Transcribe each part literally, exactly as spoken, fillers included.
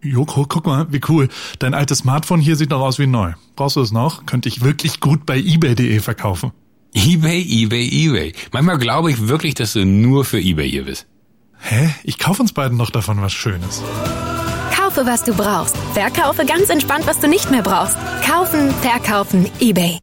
Joko, guck mal, wie cool. Dein altes Smartphone hier sieht noch aus wie neu. Brauchst du es noch? Könnte ich wirklich gut bei ebay punkt de verkaufen. eBay, eBay, eBay. Manchmal glaube ich wirklich, dass du nur für eBay hier bist. Hä? Ich kaufe uns beiden noch davon was Schönes. Kaufe, was du brauchst. Verkaufe ganz entspannt, was du nicht mehr brauchst. Kaufen, verkaufen, eBay.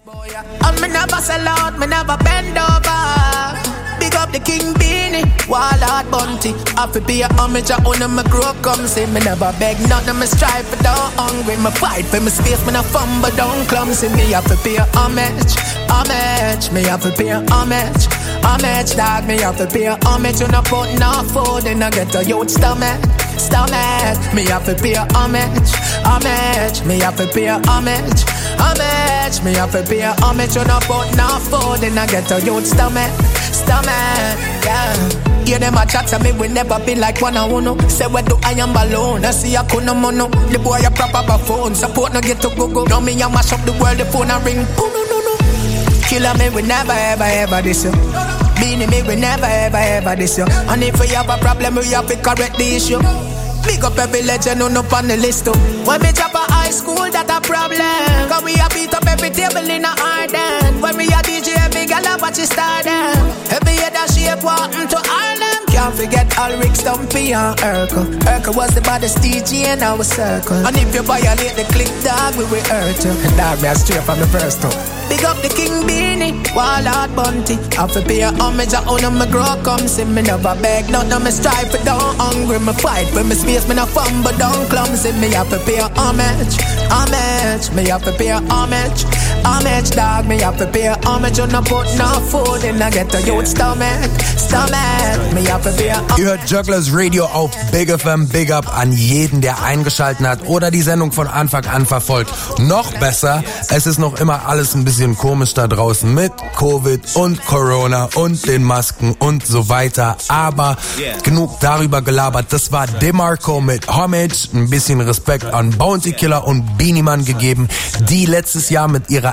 Big up the King Beanie, Wallard Bunty. I fi be a homage, I own my grow come. Say me never beg nothing, me strive for don't hungry. Me fight for me space, me no fumble, don't clumsy. Me have to be a homage, homage. Me have to be a homage, homage. Dog, me have to be a homage. You no put no food in a get a youth stomach, stomach. Me have to be a homage, homage. Me have to be a homage, homage. Me have to be a homage. You no put no food in a get a youth stomach, stomach. Yeah. Hear them a chat to me, we never be like one on one. Say what do I am alone, I see I couldn't mono. The boy a proper by phone, support no get to go go. Now me a mash up the world, the phone a ring. Oh no no no. Killer me, we never ever ever this you. Beanie me, we never ever ever this you. And if we have a problem, we have to correct the issue. Big up every legend on up on the list too. When we drop a high school, that a problem. Cause we a beat up every table in a Arden. When we a D J, every gal a watch it start them. Every head a shape walking to Harlem. Can't forget Ulrich, Stumpy and Urkel. Urkel was the baddest D J in our circle. And if you violate the click, dog, we will hurt you. And dog, me a straight from the first too. Big up the King Beanie, Wallard Bunty. I fi pay a homage, I own my grow come. See me never beg, nothing me strive for, don't hungry. Me fight for me space, me no fumble, don't clumsy. Me have to pay a homage, homage. Me have to pay a homage, homage. Dog, me have to pay a homage. You no put no food in a get a youth stomach, stomach. Me have to pay a homage. Ihr hört Jugglers Radio auf Big F M. Big up an jeden, der eingeschaltet hat oder die Sendung von Anfang an verfolgt. Noch besser, es ist noch immer alles ein bisschen komisch da draußen mit Covid und Corona und den Masken und so weiter. Aber genug darüber gelabert. Das war DeMarco mit Homage. Ein bisschen Respekt an Bounty Killer und Beanie Man gegeben, die letztes Jahr mit ihrer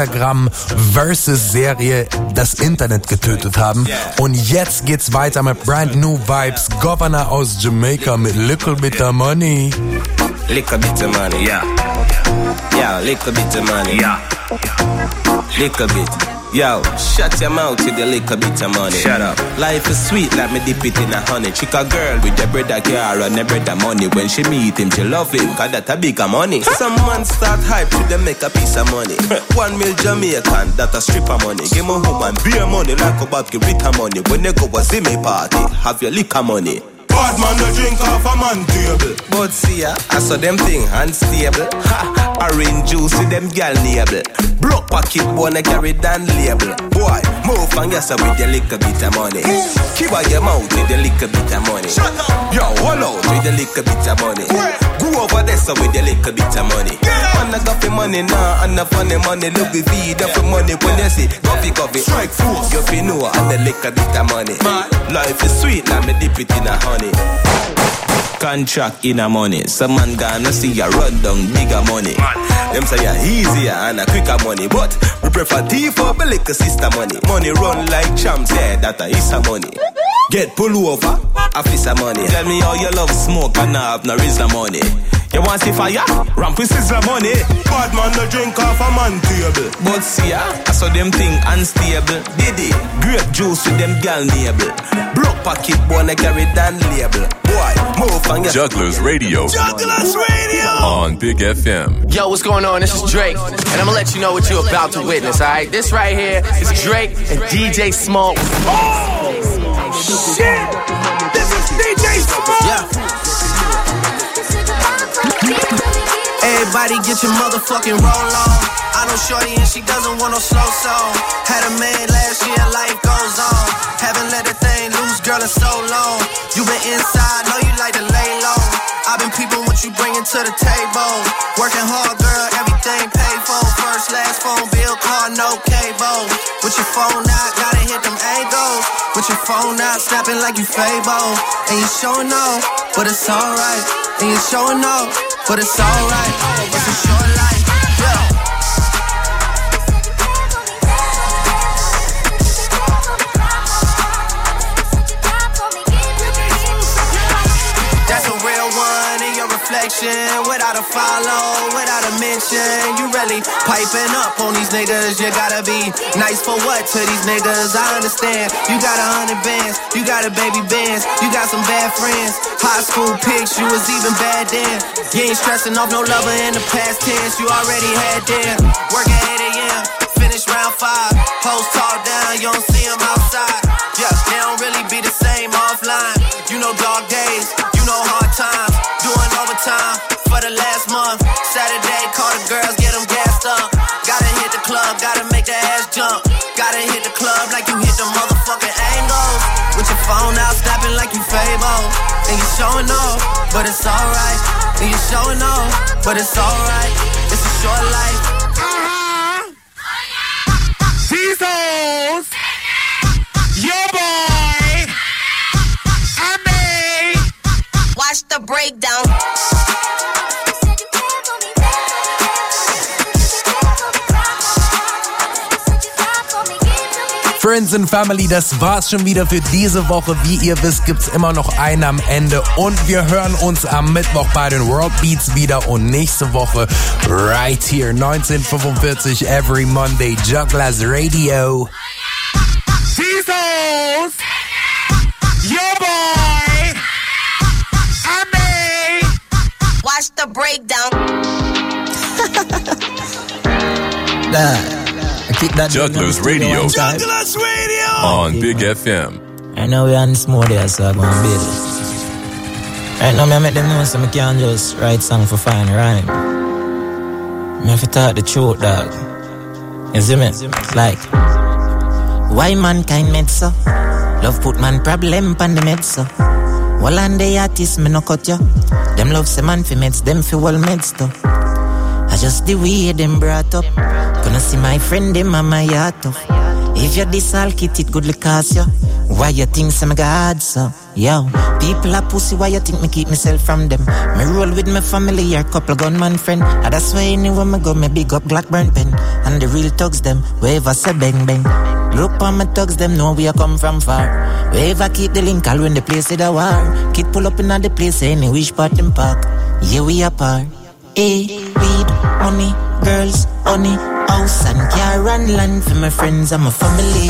Instagram-Versus-Serie das Internet getötet haben. Und jetzt geht's weiter mit Brand New Vibes. Governor aus Jamaica mit Little Bit of Money. Little bit of money, yeah. Yeah, little bit of money, yeah. Little bit. Yo, shut your mouth with the little bit of money. Shut up. Life is sweet like me dip it in a honey. Chick a girl with the bread a car and the bread a money. When she meet him, she love him, cause that a bigger money. Some man start hype to them make a piece of money. One mil Jamaican, that a strip of money. Give me woman beer money like a Bob give Rita money. When they go a Zimmy party, have your liquor money. Bad man no drink off a man table. But see ya, I saw them thing unstable. Ha, orange juice with them gal label. Broke pocket wanna carry down label. Boy, move and yes with the little bit of money. Keep out your mouth with the little bit of money. Shut up. Yo, hold out with the little bit of money. Go over there so with the little bit of money. Man, I got the money now, and the funny money. Look with me, the money when you see coffee, coffee. Strike force. You feel know and the little bit of money. Man. Life is sweet, let me dip it in a honey. Contract in a money. Some man gonna see ya run down bigger money. Man. Them say ya easier and a quicker money. But we prefer T for the liquor sister money. Money run like champs, yeah, that a is a money. Get pull over, a fist of money. Tell me how you love smoke and I have no reason money. You want see fire? Ramp with sizzler money. Bad man no drink off a man table. But see ya, I saw them thing unstable. Diddy, grape juice with them gal nable. Broke pocket wanna carry down label. Boy, move and get Jugglers Radio. Jugglers Radio on Big F M. Yo, what's going on? This is Drake, and I'm gonna let you know what you're about to witness, alright? This right here is Drake and D J Small. Oh, shit! This is D J Small! Yeah. Everybody get your motherfucking roll on. I know shorty and she doesn't want no slow song. Had a man last year, life goes on. Haven't let a thing loose, girl, in so long. You been inside, know you like to lay low. I've been peeping what you bringing to the table. Working hard, girl, everything paid for. First, last phone bill, car, no cable. With your phone out, gotta hit them angles. With your phone out, snapping like you Fable. And you showing off, but it's alright. And you showing off, but it's alright. It's a short life, yeah. That's a real one, and you're a reflection, without a follow, without a mention. You really piping up on these niggas. You gotta be nice for what to these niggas? I understand. You got a hundred bands, you got a baby bands, you got some bad friends. High school pics, you was even bad then. You ain't stressing off no lover in the past tense. You already had them. Work at eight a.m., finish round five. Hoes talk down, you don't see them outside. Yeah, they don't really be the same offline. You know dog days, you know hard times. Doing overtime for the last month. Saturday, call the girls, get them gassed up. Gotta hit the club, gotta make the ass jump. Gotta hit the club like you hit the motherfucking angles. With your phone out, snapping like you Fable. And you showing off, but it's alright. And you showing off, but it's alright. It's a short life. These hoes, your boy, and me. Watch the breakdown. Friends and Family, das war's schon wieder für diese Woche. Wie ihr wisst, gibt's immer noch einen am Ende. Und wir hören uns am Mittwoch bei den World Beats wieder. Und nächste Woche right here, neunzehn fünfundvierzig, every Monday, Jugglers Radio. Jesus, your boy, and me. Watch the breakdown. Nah. Jugglers Radio. Jugglers Radio on Big F M. I know we on small there, so I'm gonna build it. Right now, me make them know so I can't just write song for fun rhyme. Me have to talk the truth, dog. You see me? Like, why mankind made so? Love put man problem pan the med so. Well, and the artists me no cut yo. Them love say man fi meds, them fi well meds too. I just the way them brought up. Gonna see my friend, them on my heart off. If you're this all kit, it good look cause you. Why you think some God so? Yo, people are pussy, why you think me keep myself from them? Me roll with my family, or couple gunman friend. And that's why anywhere me go, me big up Glock burn pen. And the real thugs them, wherever say bang bang. Look on my thugs them, know we a come from far. Wherever keep the link, all when the place is a war. Kid pull up in the place, any wish part them park. Yeah, we apart. Hey, weed, money, girls, honey, house and car and land for my friends and my family.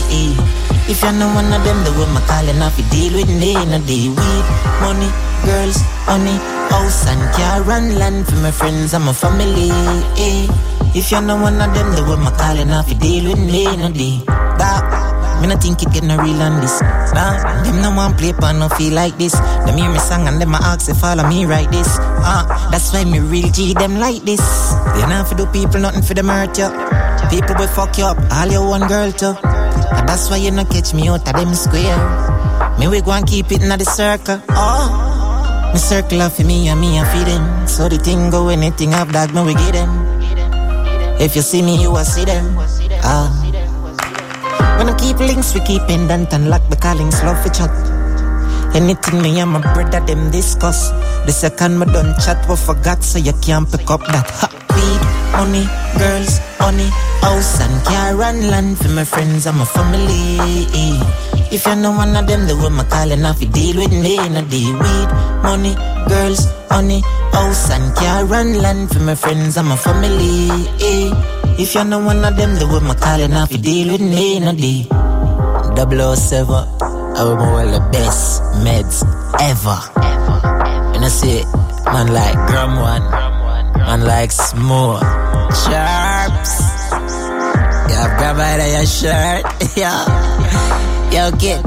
If you're not one of them, the way my calling off, you deal with me in a day. Weed, money, girls, honey, house and car and land for my friends and my family. If you're not one of them, the way my calling off, you deal with me in a day. That me no think it get no real on this. Nah, them no want play pan no feel like this. Them hear me song and them a ask if follow me right this. Ah, uh, that's why me real G them like this. They not for do people nothing for them hurt you. People will fuck you up, all your one girl too. And that's why you no catch me out of them square. Me we go and keep it in the circle. Oh, me circle off for me and me and feed them. So the thing go anything up dog me we get them. If you see me you will see them. Ah. When I keep links, we keep pendant and lock the callings, love for chat. Anything me and my brother them discuss. The second me done chat, we forgot, so you can't pick up that. Ha, weed, money, girls, honey, house and car and land for my friends and my family. If you're not one of them, the way my calling off, you deal with me in a day. Weed, money, girls, honey, house and car and land for my friends and my family. If you're not one of them, the way my calling off, you deal with me in a day. double oh seven, I will more the best meds ever. And I say, man like Gram One, man like Smooth, Sharps. Yeah, grab out of your shirt, yeah. Yo, get,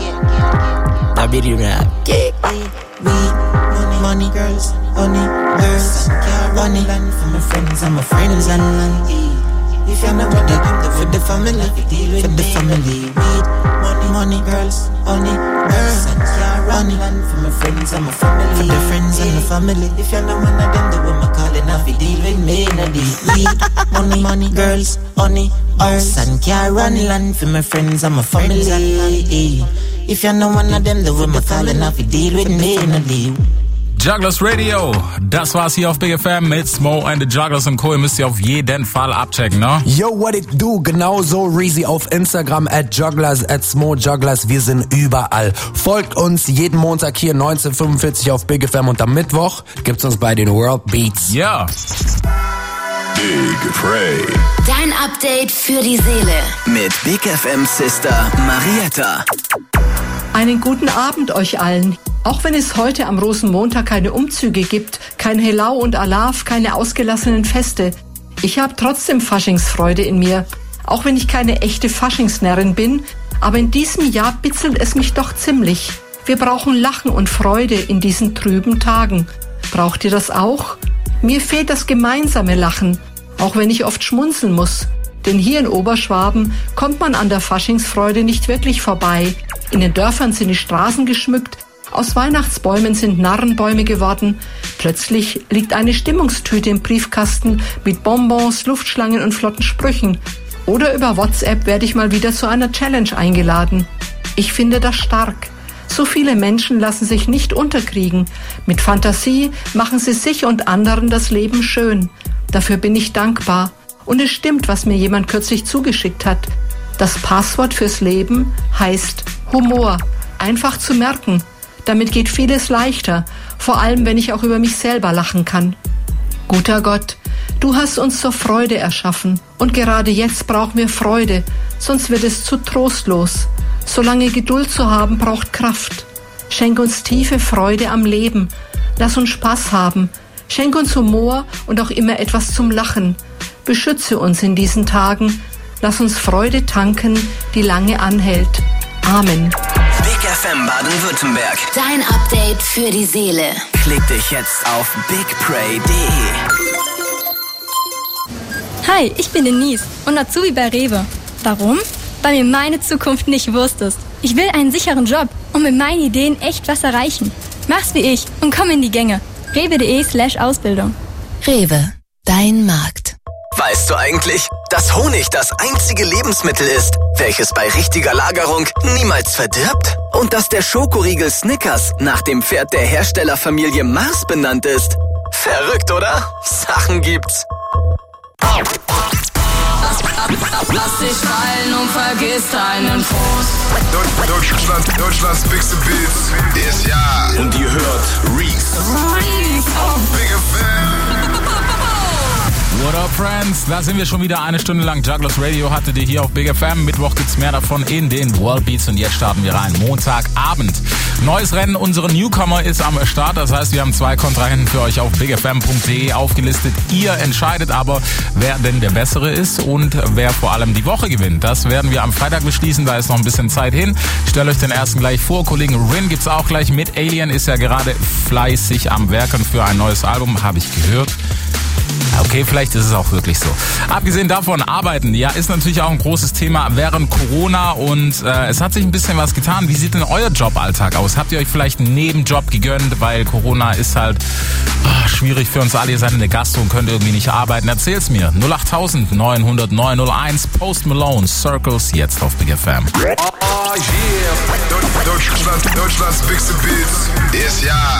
that be the rap. Get, money, money, girls, honey, girls, money, land for my friends and my friends and land. If you're not with the, for the family, for the family, weed, money, money, girls, honey, girls, and money, for my friends and my family, for the friends and the family. If you're not one of them, the woman calling off, you deal with me in a day. Weed, money, money, girls, honey, girls, and car and land for my friends and my family. If you're not one of them, the woman calling off, you deal with me in a day. Jugglers Radio. Das war's hier auf Big F M mit Smo and the Jugglers und Co. Ihr müsst ihr auf jeden Fall abchecken, ne? Yo, what it do? Genauso Reezy auf Instagram at Jugglers, at Smo Jugglers. Wir sind überall. Folgt uns jeden Montag hier neunzehn fünfundvierzig auf Big F M und am Mittwoch gibt's uns bei den World Beats. Ja. Big Pray. Dein Update für die Seele. Mit Big F M Sister Marietta. Einen guten Abend euch allen. Auch wenn es heute am Rosenmontag keine Umzüge gibt, kein Helau und Alaf, keine ausgelassenen Feste, ich habe trotzdem Faschingsfreude in mir. Auch wenn ich keine echte Faschingsnärrin bin, aber in diesem Jahr bitzelt es mich doch ziemlich. Wir brauchen Lachen und Freude in diesen trüben Tagen. Braucht ihr das auch? Mir fehlt das gemeinsame Lachen, auch wenn ich oft schmunzeln muss. Denn hier in Oberschwaben kommt man an der Faschingsfreude nicht wirklich vorbei. In den Dörfern sind die Straßen geschmückt, aus Weihnachtsbäumen sind Narrenbäume geworden. Plötzlich liegt eine Stimmungstüte im Briefkasten mit Bonbons, Luftschlangen und flotten Sprüchen. Oder über WhatsApp werde ich mal wieder zu einer Challenge eingeladen. Ich finde das stark. So viele Menschen lassen sich nicht unterkriegen. Mit Fantasie machen sie sich und anderen das Leben schön. Dafür bin ich dankbar. Und es stimmt, was mir jemand kürzlich zugeschickt hat. Das Passwort fürs Leben heißt Humor. Einfach zu merken. Damit geht vieles leichter. Vor allem, wenn ich auch über mich selber lachen kann. Guter Gott, du hast uns zur Freude erschaffen. Und gerade jetzt brauchen wir Freude. Sonst wird es zu trostlos. Solange Geduld zu haben, braucht Kraft. Schenk uns tiefe Freude am Leben. Lass uns Spaß haben. Schenk uns Humor und auch immer etwas zum Lachen. Beschütze uns in diesen Tagen. Lass uns Freude tanken, die lange anhält. Amen. Big F M Baden-Württemberg. Dein Update für die Seele. Klick dich jetzt auf big pray punkt de. Hi, ich bin Denise und Azubi bei Rewe. Warum? Weil mir meine Zukunft nicht Wurst ist. Ich will einen sicheren Job und mit meinen Ideen echt was erreichen. Mach's wie ich und komm in die Gänge. rewe.de slash Ausbildung. Rewe, dein Markt. Weißt du eigentlich, dass Honig das einzige Lebensmittel ist, welches bei richtiger Lagerung niemals verdirbt? Und dass der Schokoriegel Snickers nach dem Pferd der Herstellerfamilie Mars benannt ist? Verrückt, oder? Sachen gibt's. Lass dich fallen und vergiss deinen Frust. Deutschland, Deutschlands Bigste Beats ist ja. Und ihr hört Reese. Reese auf Big F M. What up, Friends? Da sind wir schon wieder eine Stunde lang. Jugglers Radio hattet ihr hier auf Big F M. Mittwoch gibt's mehr davon in den World Beats und jetzt starten wir rein. Montagabend. Neues Rennen, unsere Newcomer ist am Start. Das heißt, wir haben zwei Kontrahenten für euch auf big f m punkt de aufgelistet. Ihr entscheidet aber, wer denn der Bessere ist und wer vor allem die Woche gewinnt. Das werden wir am Freitag beschließen. Da ist noch ein bisschen Zeit hin. Ich stelle euch den ersten gleich vor. Kollegen Rin gibt's auch gleich mit. Alien ist ja gerade fleißig am Werken für ein neues Album, habe ich gehört. Okay, vielleicht ist es auch wirklich so. Abgesehen davon, Arbeiten, ja, ist natürlich auch ein großes Thema während Corona und äh, es hat sich ein bisschen was getan. Wie sieht denn euer Joballtag aus? Habt ihr euch vielleicht einen Nebenjob gegönnt, weil Corona ist halt oh, schwierig für uns alle. Ihr seid in der Gastro und könnt irgendwie nicht arbeiten. Erzähl's mir. null acht neun null null neun null eins Post Malone, Circles, jetzt auf Big F M. Oh yeah, Deutschland, Deutschlands Bigste Beats ist ja.